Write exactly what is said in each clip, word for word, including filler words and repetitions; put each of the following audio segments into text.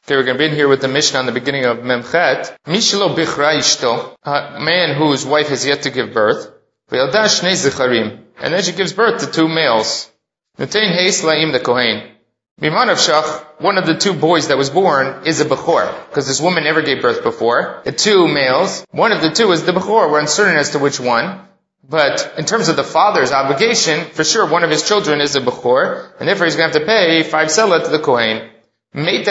Okay, we're going to begin here with the Mishnah on the beginning of Memchet. Mishlo bichra ishto, a man whose wife has yet to give birth. Ve'yalda shnei zicharim, and then she gives birth to two males. Nutein heis la'im the kohen. Bimanav shach, one of the two boys that was born is a bechor, because this woman never gave birth before. The two males, one of the two is the bechor. We're uncertain as to which one. But in terms of the father's obligation, for sure one of his children is a bechor, and therefore he's going to have to pay five selah to the kohen. If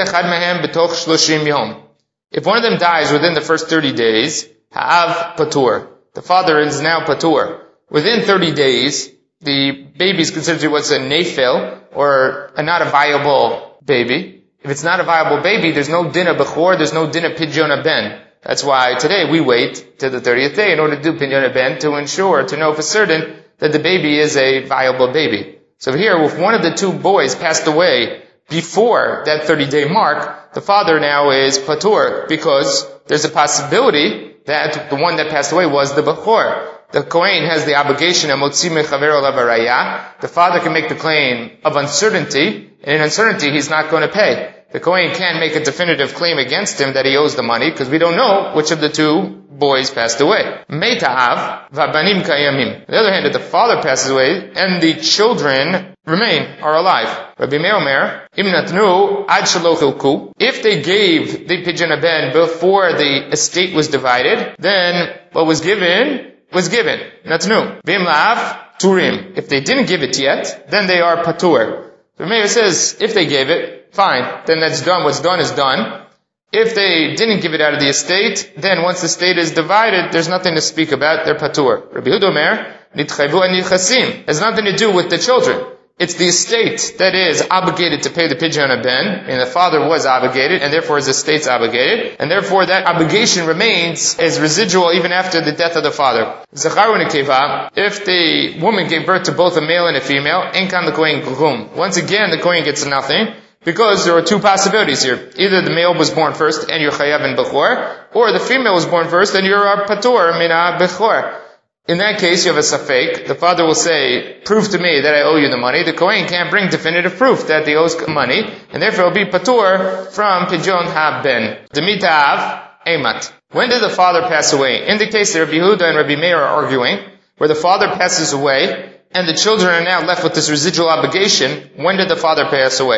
one of them dies within the first thirty days, ha'av patur. The father is now patur. Within thirty days, the baby is considered to be what's a nefil, or a not a viable baby. If it's not a viable baby, there's no din of bechor, there's no din of pidyon ben. That's why today we wait till the thirtieth day in order to do pidyon ben to ensure, to know for certain that the baby is a viable baby. So here, if one of the two boys passed away before that thirty-day mark, the father now is patur, because there's a possibility that the one that passed away was the bechor. The kohen has the obligation of motzi mechaver olav haraya. The father can make the claim of uncertainty, and in uncertainty he's not going to pay. The kohen can't make a definitive claim against him that he owes the money, because we don't know which of the two boys passed away. Meita'av v'abanim kayamim. On the other hand, if the father passes away and the children remain, are alive. Rabbi Meir Omer, im natnu ad shelo chilku. If they gave the pidyon ben before the estate was divided, then what was given was given. Natnu. V'im la'av turim. If they didn't give it yet, then they are patur. Rabbi Meir says, if they gave it, fine, then that's done. What's done is done. If they didn't give it out of the estate, then once the estate is divided, there's nothing to speak about. They're patur. Rabbi Yehuda Omer, nitchayvu an yichasim. Has nothing to do with the children. It's the estate that is obligated to pay the pidyon ben, and the father was obligated, and therefore his estate's obligated, and therefore that obligation remains as residual even after the death of the father. Zacharu nekeva, if the woman gave birth to both a male and a female, enkan the kohen klum. Once again, the kohen gets nothing, because there are two possibilities here. Either the male was born first, and you're chayav and bechor, or the female was born first, and you're a patur mina bechor. In that case, you have a safek. The father will say, prove to me that I owe you the money. The kohen can't bring definitive proof that he owes money, and therefore it will be patur from pidyon ben. Demitav emat. When did the father pass away? In the case that Rabbi Yehuda and Rabbi Meir are arguing, where the father passes away, and the children are now left with this residual obligation, when did the father pass away?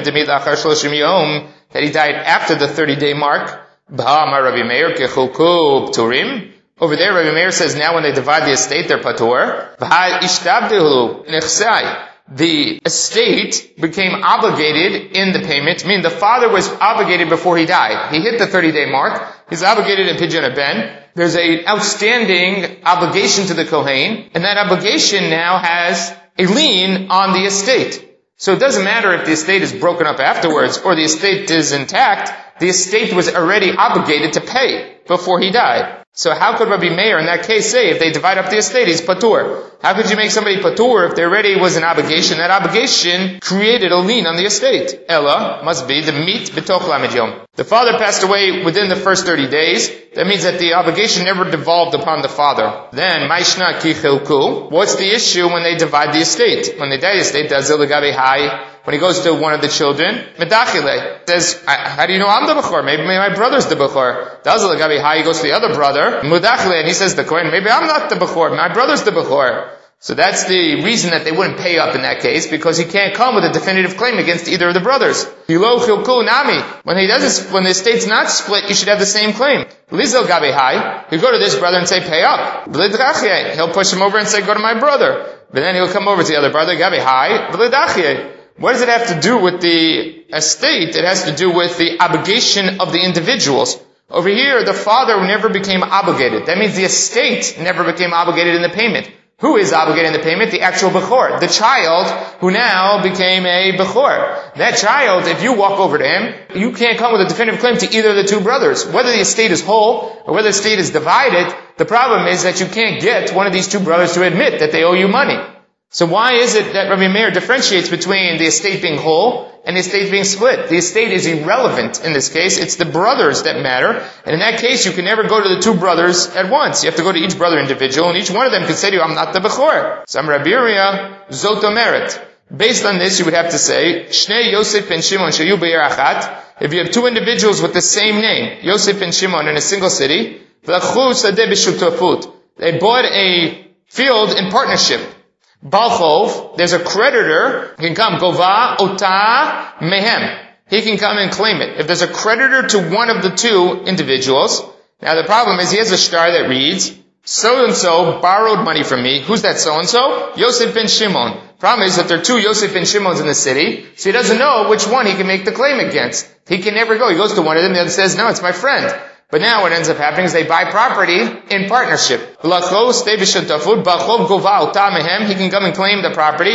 That he died after the thirty-day mark. Rabbi Meir kechulku pturim. Over there, Rabbi Meir says now when they divide the estate, they're patur. The estate became obligated in the payment, meaning the father was obligated before he died. He hit the thirty-day mark. He's obligated in pidyon ben. There's an outstanding obligation to the kohen, and that obligation now has a lien on the estate. So it doesn't matter if the estate is broken up afterwards or the estate is intact. The estate was already obligated to pay before he died. So how could Rabbi Meir in that case say if they divide up the estate, he's patur? How could you make somebody patur if there already was an obligation? That obligation created a lien on the estate. Ella must be the meat b'toch lamed yom. The father passed away within the first thirty days. That means that the obligation never devolved upon the father. Then, Maishna ki chilku. What's the issue when they divide the estate? When they divide the estate, does ilagabi hai? When he goes to one of the children, medachile says, how do you know I'm the bechor? Maybe my brother's the bechor. Does ilagabi hai? He goes to the other brother, mudachile, and he says the kohen, maybe I'm not the bechor. My brother's the bechor. So that's the reason that they wouldn't pay up in that case, because he can't come with a definitive claim against either of the brothers. Hilo chilku nami. When he doesn't, when the estate's not split, you should have the same claim. Lizil gabi hai. You go to this brother and say, pay up. He'll push him over and say, go to my brother. But then he'll come over to the other brother, gabi hai. What does it have to do with the estate? It has to do with the obligation of the individuals. Over here, the father never became obligated. That means the estate never became obligated in the payment. Who is obligated in the payment? The actual bechor. The child who now became a bechor. That child, if you walk over to him, you can't come with a definitive claim to either of the two brothers. Whether the estate is whole or whether the estate is divided, the problem is that you can't get one of these two brothers to admit that they owe you money. So why is it that Rabbi Meir differentiates between the estate being whole and the estate being split? The estate is irrelevant in this case. It's the brothers that matter. And in that case, you can never go to the two brothers at once. You have to go to each brother individual, and each one of them can say to you, I'm not the bechor. Some Rabbi Yehuda, Zot Omeret. Based on this, you would have to say, Shnei Yosef ben Shimon shayu be'er achat. If you have two individuals with the same name, Yosef and Shimon, in a single city, they bought a field in partnership. Balchov, there's a creditor, he can come, Gova Ota Mehem. He can come and claim it. If there's a creditor to one of the two individuals, now the problem is he has a star that reads, so-and-so borrowed money from me. Who's that so-and-so? Yosef ben Shimon. Problem is that there are two Yosef ben Shimons in the city, so he doesn't know which one he can make the claim against. He can never go. He goes to one of them, the other says, no, it's my friend. But now what ends up happening is they buy property in partnership. He can come and claim the property.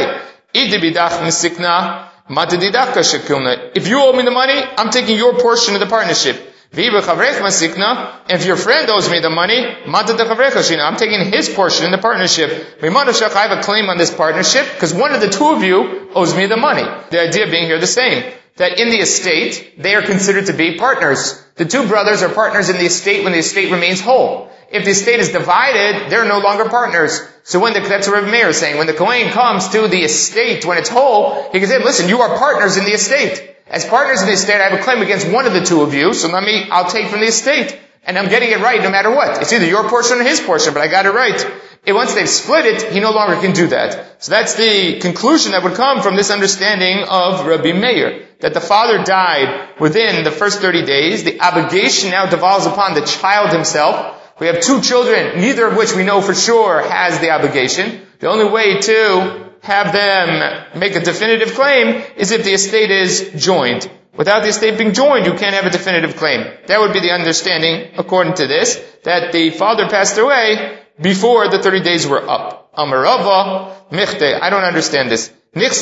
If you owe me the money, I'm taking your portion of the partnership. If your friend owes me the money, I'm taking his portion in the partnership. I have a claim on this partnership because one of the two of you owes me the money. The idea being here the same, that in the estate, they are considered to be partners. The two brothers are partners in the estate when the estate remains whole. If the estate is divided, they're no longer partners. So when the, that's what Rebbe Meir is saying, when the Kohen comes to the estate when it's whole, he can say, listen, you are partners in the estate. As partners in the estate, I have a claim against one of the two of you, so let me, I'll take from the estate. And I'm getting it right no matter what. It's either your portion or his portion, but I got it right. And once they've split it, he no longer can do that. So that's the conclusion that would come from this understanding of Rabbi Meir, that the father died within the first thirty days. The obligation now devolves upon the child himself. We have two children, neither of which we know for sure has the obligation. The only way to have them make a definitive claim is if the estate is joined. Without the estate being joined, you can't have a definitive claim. That would be the understanding, according to this, that the father passed away before the thirty days were up. Amarava, Michte, I don't understand this.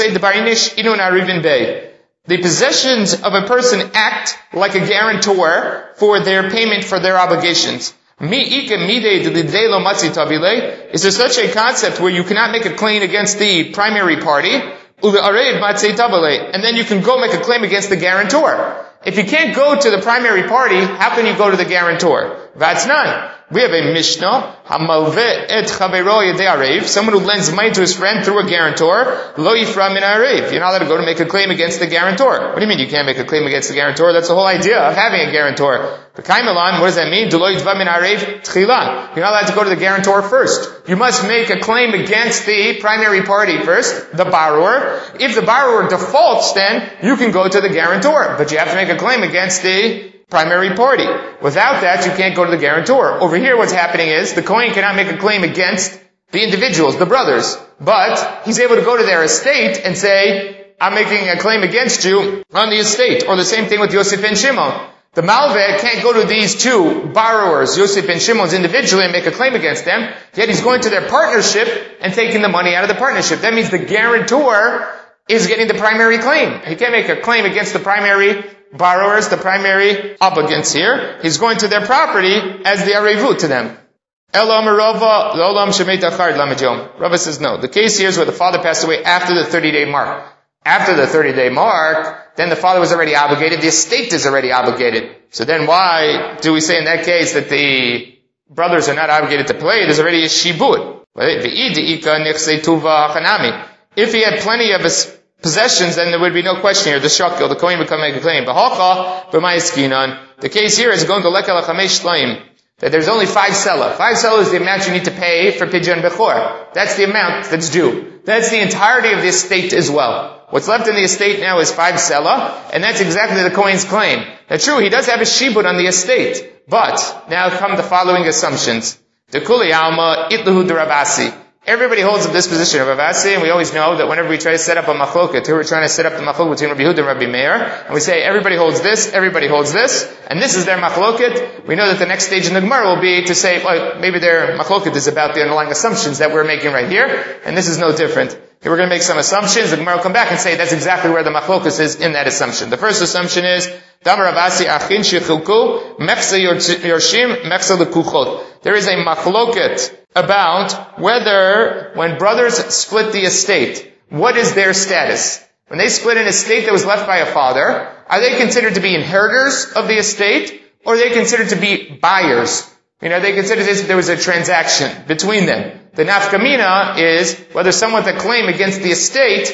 The possessions of a person act like a guarantor for their payment for their obligations. Is there such a concept where you cannot make a claim against the primary party, and then you can go make a claim against the guarantor? If you can't go to the primary party, how can you go to the guarantor? That's none. We have a Mishnah, someone who lends money to his friend through a guarantor, lo yifra min ha'arev. You're not allowed to go to make a claim against the guarantor. What do you mean you can't make a claim against the guarantor? That's the whole idea of having a guarantor. What does that mean? You're not allowed to go to the guarantor first. You must make a claim against the primary party first, the borrower. If the borrower defaults, then you can go to the guarantor. But you have to make a claim against the primary party. Without that, you can't go to the guarantor. Over here, what's happening is the Kohen cannot make a claim against the individuals, the brothers, but he's able to go to their estate and say, I'm making a claim against you on the estate. Or the same thing with Yosef and Shimon. The Malveh can't go to these two borrowers, Yosef and Shimon's, individually and make a claim against them, yet he's going to their partnership and taking the money out of the partnership. That means the guarantor is getting the primary claim. He can't make a claim against the primary borrowers, the primary obligants here. He's going to their property as the arevut to them. Rava says no. The case here is where the father passed away after the thirty-day mark. After the thirty-day mark, then the father was already obligated, the estate is already obligated. So then why do we say in that case that the brothers are not obligated to pay? There's already a shibud. If he had plenty of his possessions, then there would be no question here. The shakil, the Kohen would come make a claim. The case here is going to lekel chamesh shleim, that there's only five selah. Five selah is the amount you need to pay for pidyon bechor. That's the amount that's due. That's the entirety of the estate as well. What's left in the estate now is five selah, and that's exactly the Kohen's claim. Now true, he does have a shibud on the estate, but now come the following assumptions. The kuli alma itluhu d'Ravasi. Everybody holds up this position of Rav Asi, and we always know that whenever we try to set up a machloket, here we're trying to set up the machloket between Rabbi Yehuda and Rabbi Meir, and we say everybody holds this, everybody holds this, and this is their machloket. We know that the next stage in the Gemara will be to say, well, maybe their machloket is about the underlying assumptions that we're making right here, and this is no different. Here we're going to make some assumptions, the Gemara will come back and say that's exactly where the machloket is in that assumption. The first assumption is, Damar Rav Asi achin shechilku, mechza yorshim, mechza lekuchot. There is a machloket about whether, when brothers split the estate, what is their status? When they split an estate that was left by a father, are they considered to be inheritors of the estate, or are they considered to be buyers? You know, they consider this, there was a transaction between them. The nafkamina is whether someone with a claim against the estate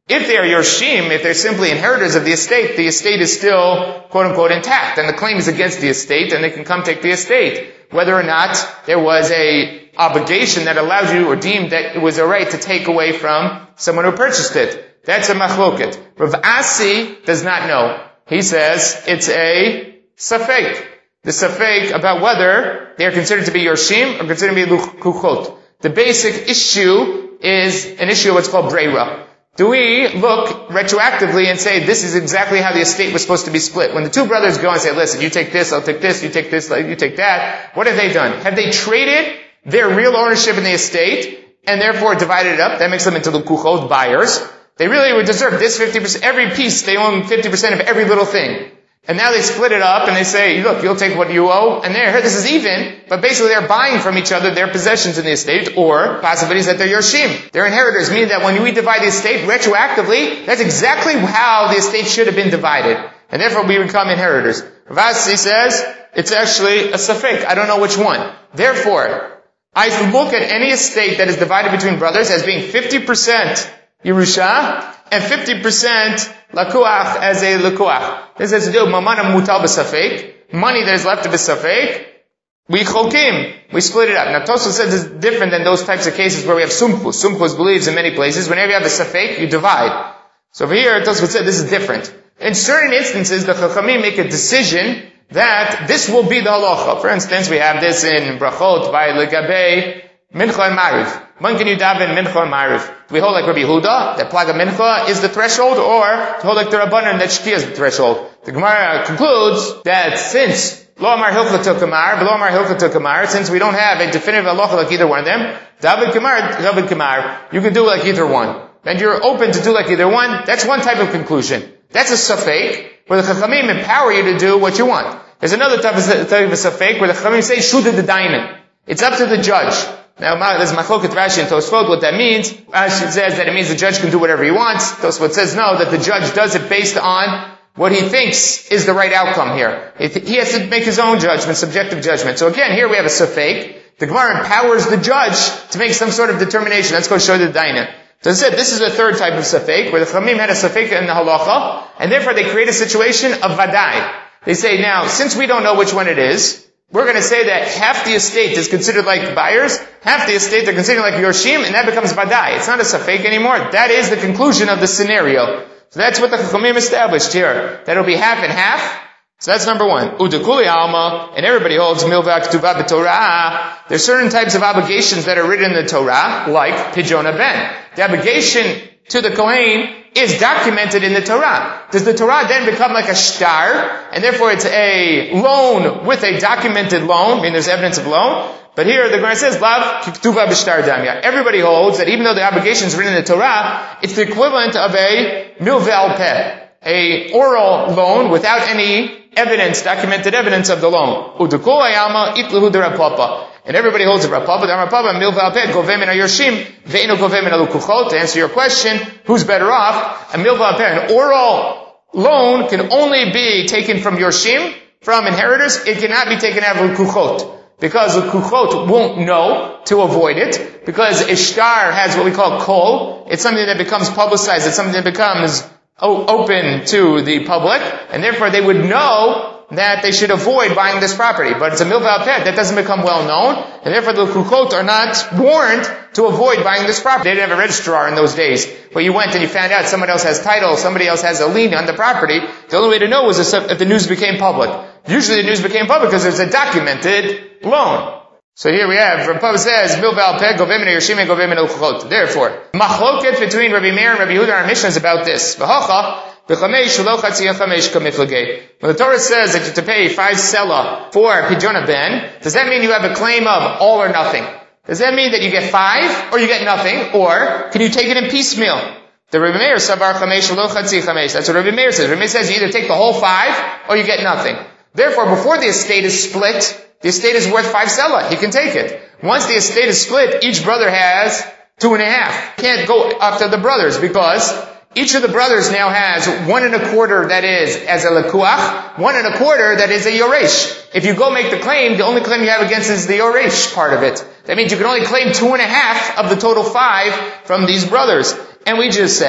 If they are Yorshim, if they're simply inheritors of the estate, the estate is still, quote unquote, intact, and the claim is against the estate, and they can come take the estate. Whether or not there was a obligation that allowed you or deemed that it was a right to take away from someone who purchased it. That's a machloket. Rav Asi does not know. He says it's a safek. The safek about whether they are considered to be Yorshim or considered to be Lukuchot. The basic issue is an issue of what's called Breira. Do we look retroactively and say this is exactly how the estate was supposed to be split? When the two brothers go and say, listen, you take this, I'll take this, you take this, you take that, what have they done? Have they traded their real ownership in the estate and therefore divided it up? That makes them into Lukuchot buyers. They really would deserve this fifty percent, every piece, they own fifty percent of every little thing. And now they split it up and they say, look, you'll take what you owe. And there, this is even, but basically they're buying from each other their possessions in the estate, or possibilities that they're Yorshim. They're inheritors, meaning that when we divide the estate retroactively, that's exactly how the estate should have been divided. And therefore we become inheritors. Rav Asi says, it's actually a safek. I don't know which one. Therefore, I look at any estate that is divided between brothers as being fifty percent Yerusha, and fifty percent lakuach as a lakuach. This has to do with mamana mutal b'safek, money that is left of b'safek. We cholkim, we split it up. Now Tosfos says it's different than those types of cases where we have sumkus. Sumkus believes in many places, whenever you have a safek, you divide. So over here, Tosfos said this is different. In certain instances, the chachamim make a decision that this will be the halacha. For instance, we have this in brachot by legabe mincha and mariv. When can you daven mincha and mariv? Do we hold like Rabbi Yehuda, that plaga mincha is the threshold, or to hold like the Rabbanan, that shkia is the threshold? The Gemara concludes that since lo amar hilcha to kamar, lo amar hilcha to kamar, since we don't have a definitive halacha like either one of them, daven kamar, daven kamar, you can do like either one. And you're open to do like either one. That's one type of conclusion. That's a safek, where the chachamim empower you to do what you want. There's another type of, type of safek, where the chachamim say, shuda the dainin. It's up to the judge. Now, there's Machloket Rashi and Tosfot, what that means. Rashi says that it means the judge can do whatever he wants. Tosfot says no, that the judge does it based on what he thinks is the right outcome here. He has to make his own judgment, subjective judgment. So again, here we have a safek. The Gemara empowers the judge to make some sort of determination. Let's go show the daina. So it said, this is the third type of safek, where the Chamim had a safek in the halacha, and therefore they create a situation of vadai. They say, now, since we don't know which one it is, we're going to say that half the estate is considered like buyers, half the estate they're considered like Yorshim, and that becomes Badai. It's not a Safek anymore. That is the conclusion of the scenario. So that's what the Chachamim established here. That it'll be half and half. So that's number one. Udekuli Alma, and everybody holds Milva Ketuvah b'Torah. There's certain types of obligations that are written in the Torah, like Pidyon Ben. The obligation to the Kohen is documented in the Torah. Does the Torah then become like a shtar, and therefore it's a loan with a documented loan? I mean, there's evidence of loan. But here the Gemara says, Lav kiktuva b'shtar damya. Everybody holds that even though the obligation is written in the Torah, it's the equivalent of a milvel peh, a oral loan without any evidence, documented evidence of the loan. Udukul ayama itlahu derapapa. And everybody holds a rapapa, the rapapa, milvel peh, govem in ayorshim, ve'inu govem in alukuchot. To answer your question, who's better off? A milvel peh, an oral loan can only be taken from yorshim, from inheritors. It cannot be taken out of lukuchot. Because the kuchot won't know to avoid it. Because ishtar has what we call kol. It's something that becomes publicized. It's something that becomes o- open to the public. And therefore they would know that they should avoid buying this property. But it's a milval peh that doesn't become well known. And therefore the kuchot are not warned to avoid buying this property. They didn't have a registrar in those days. Where you went and you found out someone else has title, somebody else has a lien on the property. The only way to know was if the news became public. Usually the news became public because there's a documented loan. So here we have, Rav Papa says, Milval peh govim in Yerushalayim govim in Lukuchot. Therefore, machloket between Rabbi Meir and Rabbi Yehuda, our mission is about this. V'hocha, v'chamesh lo chatziyah chamesh kamiflagei. When the Torah says that you have to pay five selah for Pidyon Ben, does that mean you have a claim of all or nothing? Does that mean that you get five or you get nothing? Or can you take it in piecemeal? The Rabbi Meir savar chamesh lo chatziyah chamesh. That's what Rabbi Meir says. Rabbi Meir says you either take the whole five or you get nothing. Therefore, before the estate is split, the estate is worth five selah. He can take it. Once the estate is split, each brother has two and a half. Can't go after the brothers because each of the brothers now has one and a quarter that is as a lekuach, one and a quarter that is a yoresh. If you go make the claim, the only claim you have against is the yoresh part of it. That means you can only claim two and a half of the total five from these brothers. And we just said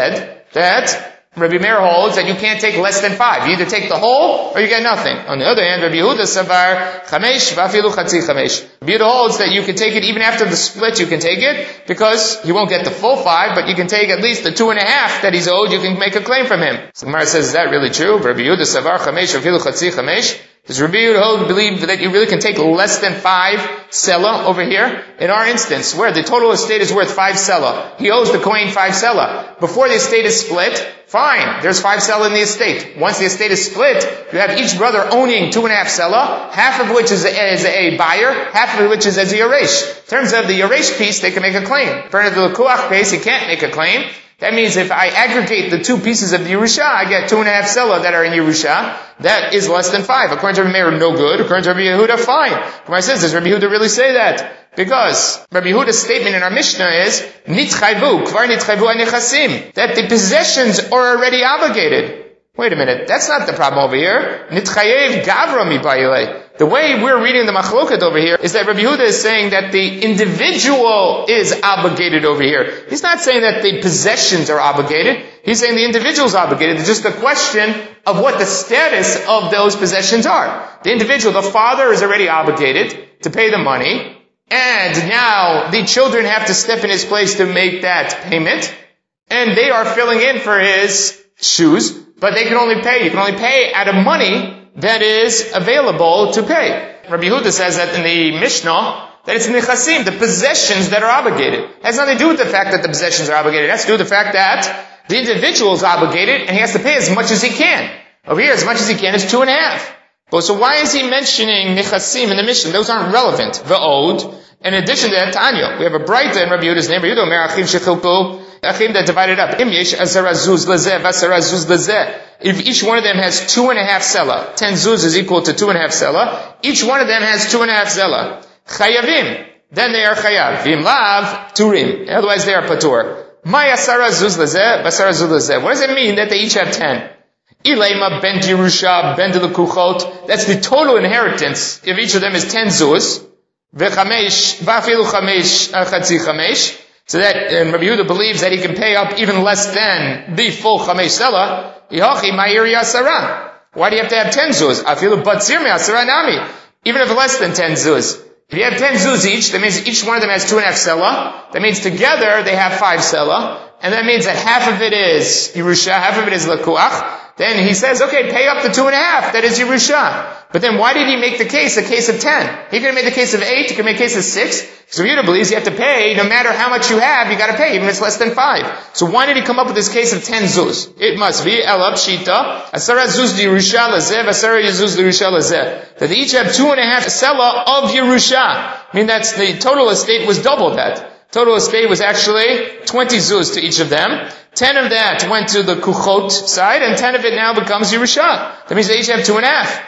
that Rabbi Meir holds that you can't take less than five. You either take the whole or you get nothing. On the other hand, Rabbi Yehuda savar chamesh v'afilu chatzi chamesh. Rabbi Yehuda holds that you can take it even after the split. You can take it because you won't get the full five, but you can take at least the two and a half that he's owed. You can make a claim from him. So the Gemara says, is that really true? Rabbi Yehuda savar chamesh v'afilu chatzi chamesh. Does Rabbi Yehuda believe that you really can take less than five sela over here? In our instance, where the total estate is worth five sela, he owes the Kohen five sela. Before the estate is split, fine, there's five sela in the estate. Once the estate is split, you have each brother owning two and a half sela, half of which is a, is a buyer, half of which is as a Yeresh. In terms of the Yeresh piece, they can make a claim. For the Lekuach piece, he can't make a claim. That means if I aggregate the two pieces of the Yerusha, I get two and a half sela that are in Yerusha. That is less than five. According to Rabbi Meir, no good. According to Rabbi Yehuda, fine. Gemara says, does Rabbi Yehuda really say that? Because Rabbi Yehuda's statement in our Mishnah is, Nitchayvu, kvar nitchayvu anechasim, that the possessions are already obligated. Wait a minute, that's not the problem over here. Nitchayev gavra mibayile. The way we're reading the machloket over here is that Rabbi Yehuda is saying that the individual is obligated over here. He's not saying that the possessions are obligated. He's saying the individual is obligated. It's just a question of what the status of those possessions are. The individual, the father, is already obligated to pay the money, and now the children have to step in his place to make that payment, and they are filling in for his shoes, but they can only pay, you can only pay out of money that is available to pay. Rabbi Yehuda says that in the Mishnah, that it's nechasim, the possessions that are obligated. It has nothing to do with the fact that the possessions are obligated. It has to do with the fact that the individual is obligated and he has to pay as much as he can. Over here, as much as he can is two and a half. But so why is he mentioning nechasim in the Mishnah? Those aren't relevant. V'od. In addition to that, Tanya, we have a Braita in Rabbi Yehuda's name. Rabbi Yehuda omer achim shechilku, achim that divided up. Im yesh asara zuz lezeh, v'asara zuz lezeh. If each one of them has two and a half sela, ten zuz is equal to two and a half sela, each one of them has two and a half sela. Chayavim, then they are chayav. Vim lav, turim. Otherwise they are patur. My asara zuz lezeh, v'asara zuz lezeh. What does it mean that they each have ten? Ilema ben Yerusha ben de lekuchot. That's the total inheritance. If each of them is ten zuz, v'chamesh, v'afilu chamesh, chatzi chamesh. So that, and Rabbi Yehuda believes that he can pay up even less than the full chamesh sela. Yihachi ma'iri asara. Why do you have to have ten zuz? Afilu batzir me asara nami. Even if less than ten zuz. If you have ten zuz each, that means each one of them has two and a half sela. That means together they have five sela. And that means that half of it is Yerusha, half of it is Lekuach. Then he says, okay, pay up the two and a half, that is Yerusha. But then why did he make the case a case of ten? He could have made the case of eight, he could make a case of six. So Yehuda believes you have to pay, no matter how much you have, you gotta pay, even if it's less than five. So why did he come up with this case of ten zuz? It must be, elab shita, asara zuz di Yerusha lazeh, asara zuz di Yerusha lazeh. That they each have two and a half sela of Yerusha. I mean, that's, the total estate was double that. Total estate was actually twenty zuz to each of them. Ten of that went to the kuchot side, and ten of it now becomes Yerusha. That means they each have two and a half.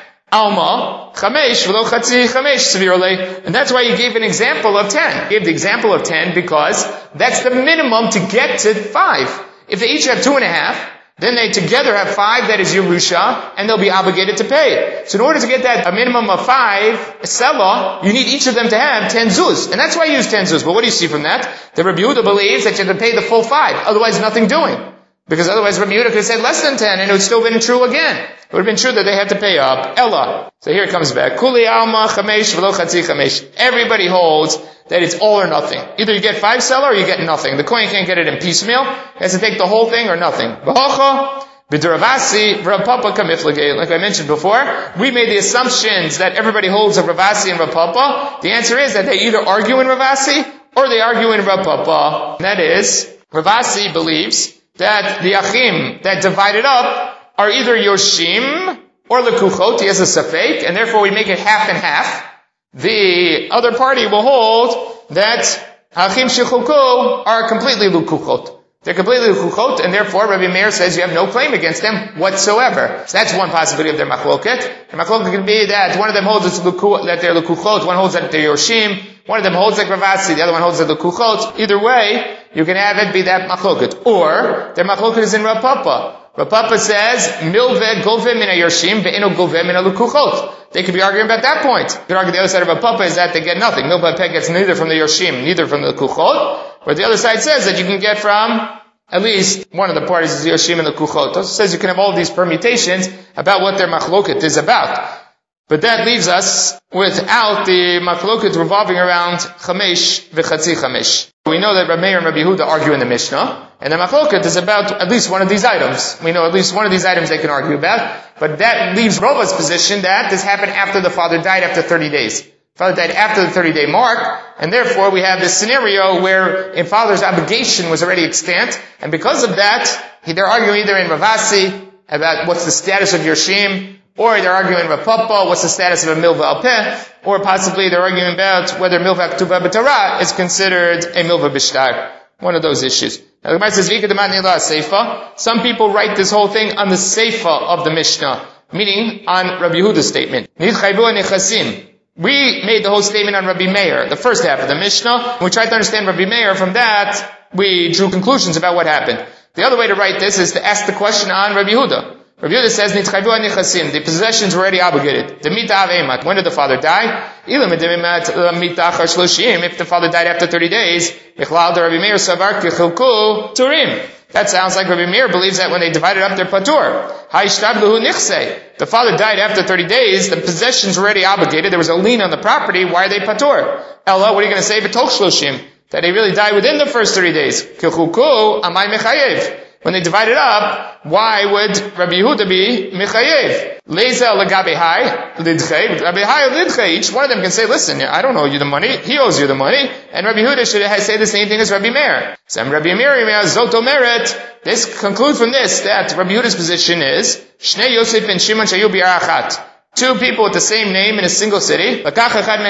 Alma, chamesh, v'lo chatzi chamesh, sevirole. And that's why he gave an example of ten. He gave the example of ten because that's the minimum to get to five. If they each have two and a half, then they together have five, that is Yerusha, and they'll be obligated to pay. So in order to get that a minimum of five, sela, you need each of them to have ten zuz. And that's why you use ten zuz. But what do you see from that? The Rabbi Yehuda believes that you have to pay the full five, otherwise nothing doing. Because otherwise Rabbi Yehuda could have said less than ten, and it would still have been true again. It would have been true that they had to pay up. Ella. So here it comes back. Kuli alma chamesh v'lo chatzi chamesh. Everybody holds that it's all or nothing. Either you get five sela or you get nothing. The Kohen can't get it in piecemeal. He has to take the whole thing or nothing. B'hocha, b'duravasi, v'rapapa kamiflagay. Like I mentioned before, we made the assumptions that everybody holds of Ravasi and Rapapa. The answer is that they either argue in Ravasi or they argue in Rapapa. And that is, Ravasi believes that the achim that divided up are either Yoshim or Lekuchot. He has a safek, and therefore we make it half and half. The other party will hold that Achim Shechuku are completely Lekuchot. They're completely Lekuchot, and therefore Rabbi Meir says you have no claim against them whatsoever. So that's one possibility of their machloket. The machloket can be that one of them holds that they're Lekuchot, one holds that they're Yoshim, one of them holds like Ravasi, the other one holds that Lekuchot. Either way, you can have it be that machloket. Or, their machloket is in Rapapa. Rapapa says, Milve gove mina Yoshim, ve'eno gove mina Lekuchot. They could be arguing about that point. You could argue the other side of Rapapa is that they get nothing. Milve gets neither from the Yoshim, neither from the Lekuchot. But the other side says that you can get from At least one of the parties is Yoshim and the Kuchot. It says you can have all of these permutations about what their machloket is about. But that leaves us without the machloket revolving around Chamesh v'chatzi Chamesh. We know that Rabbi Meir and Rabbi Yehuda argue in the Mishnah, and the machloket is about at least one of these items. We know at least one of these items they can argue about, but that leaves Rava's position that this happened after the father died after thirty days. Father died after the thirty-day mark, and therefore we have this scenario where a father's obligation was already extant, and because of that, they're arguing either in Ravasi about what's the status of Yoshim, or they're arguing in Rav Papa, what's the status of a milva al peh, or possibly they're arguing about whether milva k'tuba b'torah is considered a milva b'shtar. One of those issues. Now the Gemara says, V'ika d'man nila seifa. Some people write this whole thing on the seifa of the Mishnah, meaning on Rabbi Yehuda's statement. Nidchayvu nechasim. We made the whole statement on Rabbi Meir, the first half of the Mishnah. We tried to understand Rabbi Meir. From that, we drew conclusions about what happened. The other way to write this is to ask the question on Rabbi Yehuda. Rabbi Yehuda says, the possessions were already obligated. When did the father die? If the father died after thirty days, that sounds like Rabbi Meir believes that when they divided up their patur. The father died after thirty days, the possessions were already obligated, there was a lien on the property, why are they patur? Ella, what are you going to say? That he really died within the first thirty days. When they divided up, why would Rabbi Yehuda be mechayev? Leza lagabe hai lidchei, Rabbi hai lidchei. Each one of them can say, "Listen, I don't owe you the money; he owes you the money." And Rabbi Yehuda should say the same thing as Rabbi Meir. Some Rabbi Meir zoto meret. This conclude from this that Rabbi Yehuda's position is Shnei Yosef and Shimon shayu bi'arachat. Two people with the same name in a single city. One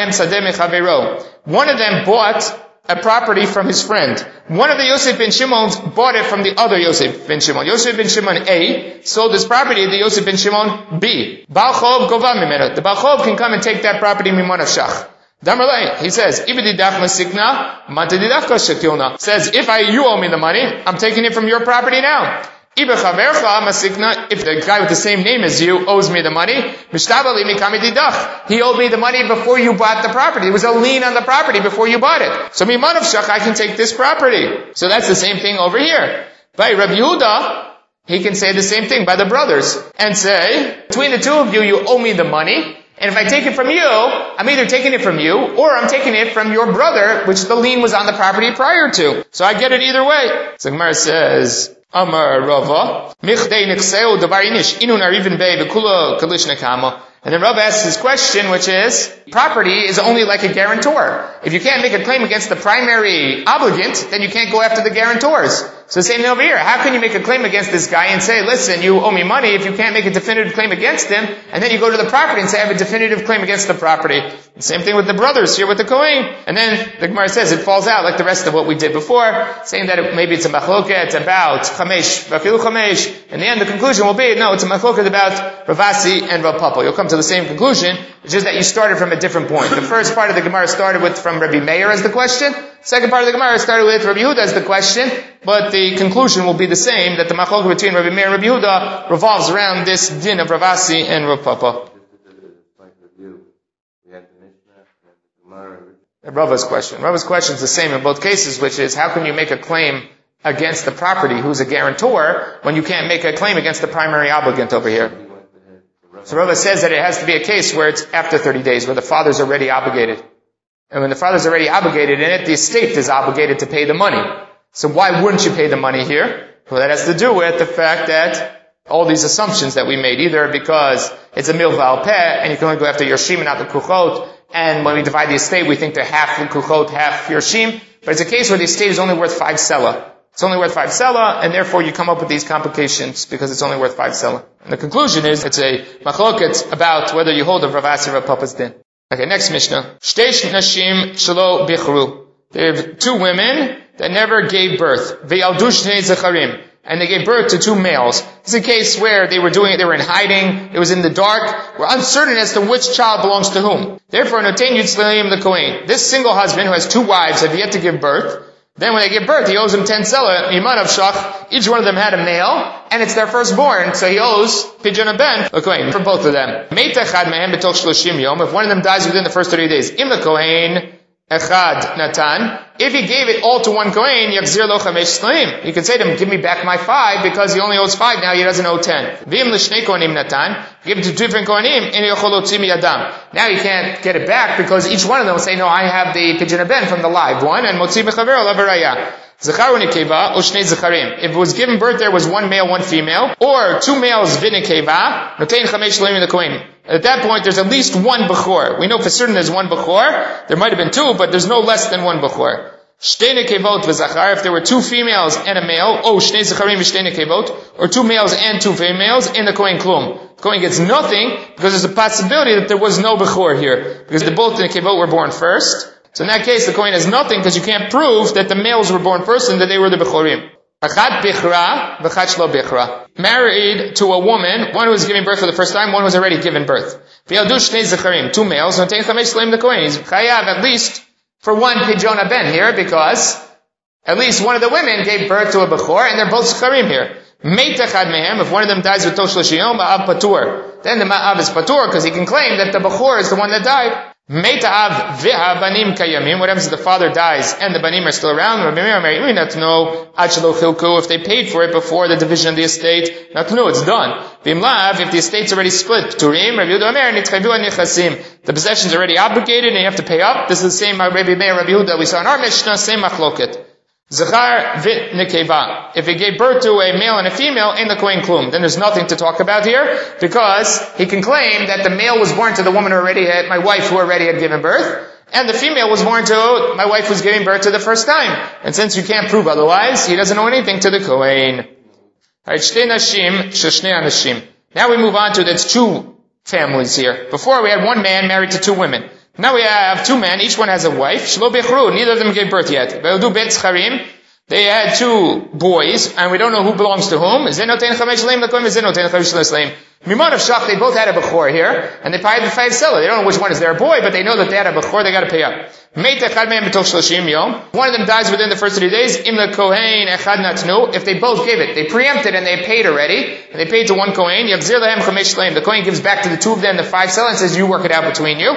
of them bought a property from his friend. One of the Yosef ben Shimons bought it from the other Yosef ben Shimon. Yosef ben Shimon A sold his property to Yosef ben Shimon B. Baal Chov gova mimeno. The Baal Chov can come and take that property mimon shach. Damarlei, he says, says, if I, you owe me the money, I'm taking it from your property now. If the guy with the same name as you owes me the money, he owed me the money before you bought the property. There was a lien on the property before you bought it. So mimon of shach, I can take this property. So that's the same thing over here. By Rabbi Yehuda, he can say the same thing by the brothers and say, between the two of you, you owe me the money. And if I take it from you, I'm either taking it from you, or I'm taking it from your brother, which the lien was on the property prior to. So I get it either way. So Gemara says, Amar Rava, Michdei Nichseu Davarinish Inu Narivin Bei V'Kula Kalish Nekama. And then Rav asks his question, which is, property is only like a guarantor. If you can't make a claim against the primary obligant, then you can't go after the guarantors. So the same thing over here. How can you make a claim against this guy and say, listen, you owe me money if you can't make a definitive claim against him, and then you go to the property and say, I have a definitive claim against the property. The same thing with the brothers here with the Kohen. And then the Gemara says it falls out like the rest of what we did before, saying that it, maybe it's a machloket about Chamesh, Vafilu Chamesh. In the end, the conclusion will be, no, it's a machloket about Ravasi and Rav Papa. You'll come to the same conclusion, which is that you started from a different point. The first part of the Gemara started with from Rabbi Meir as the question. Second part of the Gemara started with Rabbi Yehuda as the question, but the conclusion will be the same, that the machloket between Rabbi Meir and Rabbi Yehuda revolves around this din of Ravasi and Rav Papa. Rava's question. Rava's question is the same in both cases, which is, how can you make a claim against the property who's a guarantor when you can't make a claim against the primary obligant over here? So Rava says that it has to be a case where it's after thirty days, where the father's already obligated. And when the father's already obligated in it, the estate is obligated to pay the money. So why wouldn't you pay the money here? Well, that has to do with the fact that all these assumptions that we made, either because it's a milva al peh, and you can only go after Yoshim and not the Kuchot, and when we divide the estate, we think they're half Kuchot, half Yoshim, but it's a case where the estate is only worth five selah. It's only worth five selah, and therefore you come up with these complications because it's only worth five selah. And the conclusion is, it's a machloket about whether you hold of Ravasi or Rav Papa's din. Okay, next Mishnah. Shteish nashim shelo bichru. There are two women that never gave birth. Ve'aldu shnei zecharim. And they gave birth to two males. It's a case where they were doing it, they were in hiding, it was in the dark, we're uncertain as to which child belongs to whom. Therefore, notain yitzlayim the Kohen. This single husband who has two wives have yet to give birth. Then when they give birth, he owes them ten selah, iman of shach. Each one of them had a male, and it's their firstborn, so he owes pidyon a ben, the Kohen, for both of them. Meita chad mehem b'toch shloshim yom. If one of them dies within the first thirty days, im the Kohen echad natan. If he gave it all to one Kohen, yachzir lo chamesh shleim. You can say to him, give me back my five, because he only owes five now, he doesn't owe ten. V'im l'shnei kohanim natan, give it to two different Kohanim, and yochol lotzi miyadam. Now you can't get it back, because each one of them will say, no, I have the pidyon ben from the live one, and motzi b'chavero lavaraya. Zachar u'nekeva, u'shnei zacharim. If it was given birth, there was one male, one female, or two males v'nekeva, notein chamesh shleim in the Kohen. At that point, there's at least one Bechor. We know for certain there's one Bechor. There might have been two, but there's no less than one Bechor. Shtei nekevot v'zachar, if there were two females and a male, oh, shnei zacharim v'shtei nekevot, or two males and two females, in the Kohen klum. The Kohen gets nothing, because there's a possibility that there was no Bechor here, because the both nekevot were born first. So in that case, the Kohen has nothing, because you can't prove that the males were born first and that they were the Bechorim. Achat bichra, v'chat shlo bichra. Married to a woman, one who was giving birth for the first time, one who was already given birth. V'yaldu shnei zacharim, two males, notein chamesh shleim the Kohen. He's chayav at least for one pidyon ben here, because at least one of the women gave birth to a bechor, and they're both zacharim here. Meit echad mehem, if one of them dies with tosh l'shiyom, ma'av patur. Then the ma'av is patur, because he can claim that the bechor is the one that died. Meita'av v'ha banim kayamim. What happens if the father dies and the banim are still around? We not know achalo chilku, if they paid for it before the division of the estate. Not to know it's done. V'imlav, if the estate's already split. Turim, Rabbi Yehuda Omer, nitchayu anichasim. The possession's already obligated and you have to pay up. This is the same Rabbi Meir, Rabbi Yehuda we saw in our Mishnah, same machloket. Zachar vit nekeva. If he gave birth to a male and a female in the Kohen klum, then there's nothing to talk about here, because he can claim that the male was born to the woman who already had, my wife who already had given birth, and the female was born to my wife who's giving birth to the first time. And since you can't prove otherwise, he doesn't owe anything to the Kohen. Now we move on to, that's two families here. Before we had one man married to two women. Now we have two men, each one has a wife. Shlo bechru, neither of them gave birth yet. They had two boys, and we don't know who belongs to whom. Mimon of Shach, they both had a Bechor here, and they paid the five seller. They don't know which one is their boy, but they know that they had a Bechor, they gotta pay up. One of them dies within the first three days. If they both gave it, they preempted and they paid already, and they paid to one Kohen. The Kohen gives back to the two of them the five seller and says, you work it out between you.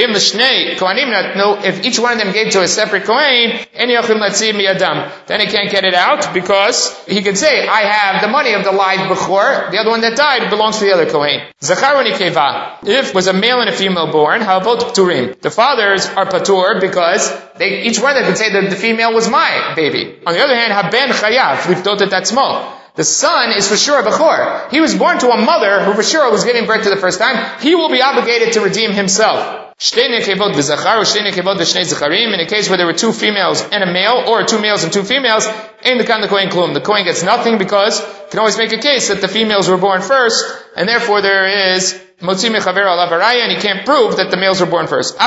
If each one of them gave to a separate Kohen, then he can't get it out, because he can say, I have the money of the live Bechor, the other one that died belongs to the other Kohen. If was a male and a female born, how about Pturim? The fathers are Patur, because they, each one of them could say that the female was my baby. On the other hand, Haben Chayav, Lifdotet Tatzmo. The son is for sure a Bechor. He was born to a mother who for sure was giving birth to the first time. He will be obligated to redeem himself. In a case where there were two females and a male, or two males and two females, in the Kohen klum, the Kohen gets nothing, because you can always make a case that the females were born first, and therefore there is motzi mechaver alav haraya, and he can't prove that the males were born first.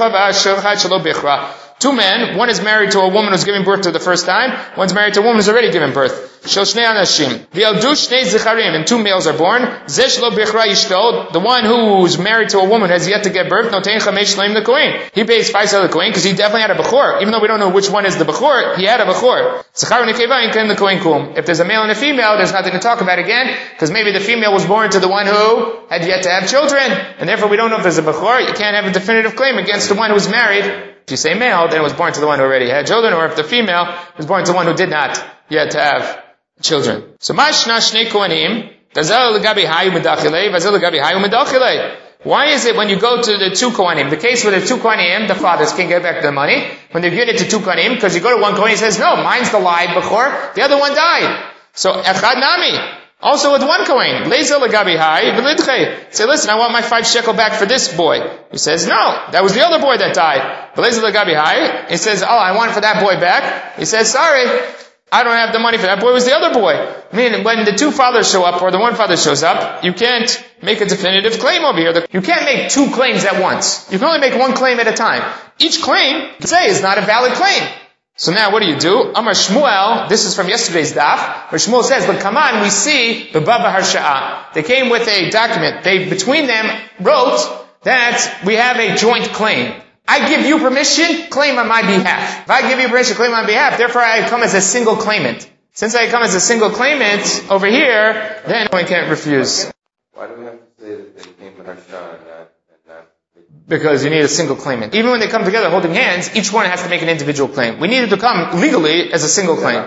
Two men, one is married to a woman who's giving birth to the first time, one's married to a woman who's already given birth. Shel shnei anashim. V'yaldu shnei zicharim, and two males are born. Zesh lo bichra yishto, the one who's married to a woman has yet to get birth, notein chamesh shleim the Kohen. He pays five to the Kohen, because he definitely had a Bechor. Even though we don't know which one is the Bechor, he had a Bechor. Zachar nekeva in the Kohen klum. If there's a male and a female, there's nothing to talk about again, because maybe the female was born to the one who had yet to have children, and therefore we don't know if there's a Bechor. You can't have a definitive claim against the one who's married. If you say male, then it was born to the one who already had children, or if the female was born to the one who did not yet have children. So, mashna shnei kohanim, dazel legabi hayu medachilei, vazel legabi hayu medachilei. Why is it when you go to the two kohanim, the case where the two kohanim, the fathers can get back the money, when they give it to two kohanim, because you go to one kohen, he says, no, mine's the live bechor, the other one died. So, echad nami. Also with one Kohen, Leza legabi hai v'lidchei. Say, listen, I want my five shekel back for this boy. He says, no, that was the other boy that died. Leza legabi hai. He says, oh, I want for that boy back. He says, sorry, I don't have the money for that boy. It was the other boy. I mean, when the two fathers show up, or the one father shows up, you can't make a definitive claim over here. You can't make two claims at once. You can only make one claim at a time. Each claim, you can say, is not a valid claim. So now what do you do? Amar Shmuel, this is from yesterday's daf, where Shmuel says, but come on, we see the Baba Harsha'a. They came with a document. They, between them, wrote that we have a joint claim. I give you permission, claim on my behalf. If I give you permission, claim on my behalf, therefore I come as a single claimant. Since I come as a single claimant over here, then I can't refuse. Why do we have to say that they came with Harsha'a and not, and not because you need a single claimant. Even when they come together holding hands, each one has to make an individual claim. We needed to come legally as a single claim.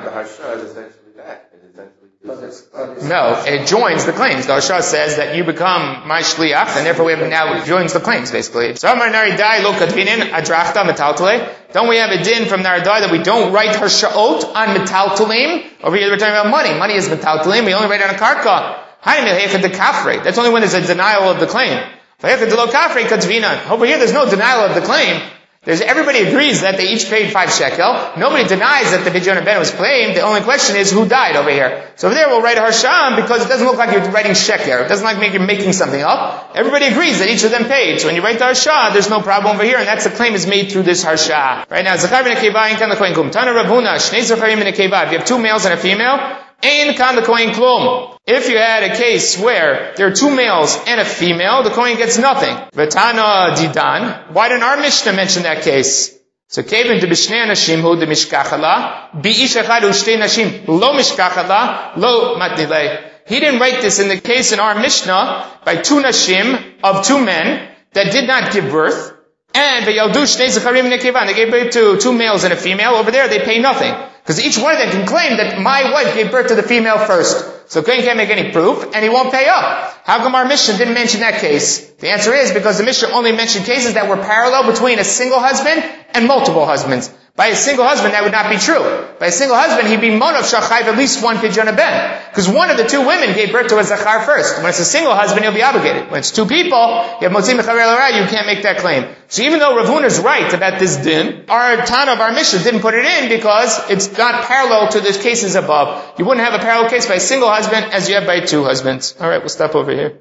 No, it joins the claims. The Harsha says that you become my shliach, and therefore we have now joins the claims, basically. So Amar Naridai lo kadvinin adrachta metaltale. Don't we have a din from Naridai that we don't write Harshaot on metaltalim? Over here we're talking about money. Money is metaltalim. We only write on a karka. That's only when there's a denial of the claim. Over here there's no denial of the claim. There's, everybody agrees that they each paid five shekel. Nobody denies that the Bidyon Ben was claimed. The only question is who died over here. So over there we'll write Harsham because it doesn't look like you're writing shekel. It doesn't look like you're making something up. Everybody agrees that each of them paid. So when you write the Harsha, there's no problem over here, and that's the claim is made through this Harsha. Right now, Zachar ben Nekeva in kan l'kohen klum. Tana Rav Huna, Shnei Zacharim ben Nekeva. If you have two males and a female, ein kan l'kohen klum. If you had a case where there are two males and a female, the Kohen gets nothing. V'tana didan. Why didn't our Mishnah mention that case? So, Kevin de b'shnei nashim hu de mishkachala, bi'ish echad hu shtei nashim lo mishkachala, lo matnilei. He didn't write this in the case in our Mishnah by two nashim of two men that did not give birth, and v'yaldu shnei zecharim nekevan. They gave birth to two males and a female. Over there, they pay nothing. Because each one of them can claim that my wife gave birth to the female first. So Kohen can't make any proof, and he won't pay up. How come our Mishnah didn't mention that case? The answer is because the Mishnah only mentioned cases that were parallel between a single husband and multiple husbands. By a single husband, that would not be true. By a single husband, he'd be monav shachayv at least one pidyon ben. Because one of the two women gave birth to a zachar first. When it's a single husband, he'll be obligated. When it's two people, you have motzim mechaver l'ra, you can't make that claim. So even though Rav Huna's right about this din, our Tana of our Mishnah didn't put it in because it's not parallel to the cases above. You wouldn't have a parallel case by a single husband as you have by two husbands. Alright, we'll stop over here.